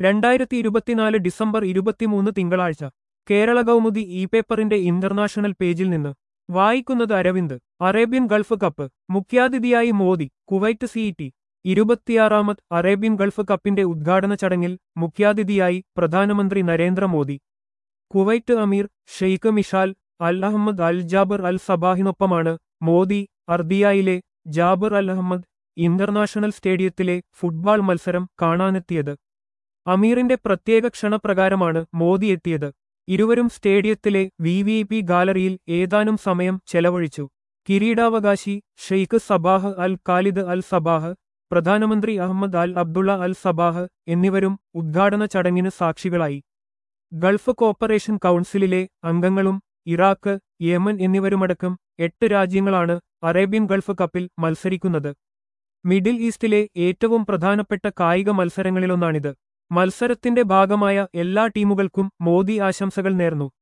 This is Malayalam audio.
2024 ഡിസംബർ 23 തിങ്കളാഴ്ച കേരള കൗമുദി ഇ പേപ്പറിന്റെ ഇന്റർനാഷണൽ പേജിൽ നിന്ന് വായിക്കുന്നത് അരവിന്ദ്. അറേബ്യൻ ഗൾഫ് കപ്പ് മുഖ്യാതിഥിയായി മോദി. കുവൈറ്റ് സിഇടി 26ാമത് അറേബ്യൻ ഗൾഫ് കപ്പിന്റെ ഉദ്ഘാടന ചടങ്ങിൽ മുഖ്യാതിഥിയായി പ്രധാനമന്ത്രി നരേന്ദ്രമോദി. കുവൈറ്റ് അമീർ Sheikh Mishal Al Ahmad Al Jaber Al സബാഹിനൊപ്പമാണ് മോദി അർദിയായിലെ ജാബർ അൽ അഹമ്മദ് ഇന്റർനാഷണൽ സ്റ്റേഡിയത്തിലെ ഫുട്ബോൾ മത്സരം കാണാനെത്തിയത്. അമീറിന്റെ പ്രത്യേക ക്ഷണപ്രകാരമാണ് മോദി എത്തിയത്. ഇരുവരും സ്റ്റേഡിയത്തിലെ വിവിഐപി ഗാലറിയിൽ ഏതാനും സമയം ചെലവഴിച്ചു. കിരീടാവകാശി Sheikh Sabah Al Khalid Al Sabah, പ്രധാനമന്ത്രി Ahmad Al Abdullah Al Sabah എന്നിവരും ഉദ്ഘാടന ചടങ്ങിന് സാക്ഷികളായി. ഗൾഫ് കോപ്പറേഷൻ കൗൺസിലിലെ അംഗങ്ങളും ഇറാഖ്, യെമൻ എന്നിവരുമടക്കം 8 രാജ്യങ്ങളാണ് അറേബ്യൻ ഗൾഫ് കപ്പിൽ മത്സരിക്കുന്നത്. മിഡിൽ ഈസ്റ്റിലെ ഏറ്റവും പ്രധാനപ്പെട്ട കായിക മത്സരങ്ങളിലൊന്നാണിത്. മത്സരത്തിന്റെ ഭാഗമായ എല്ലാ ടീമുകൾക്കും മോദി ആശംസകൾ നേർന്നു.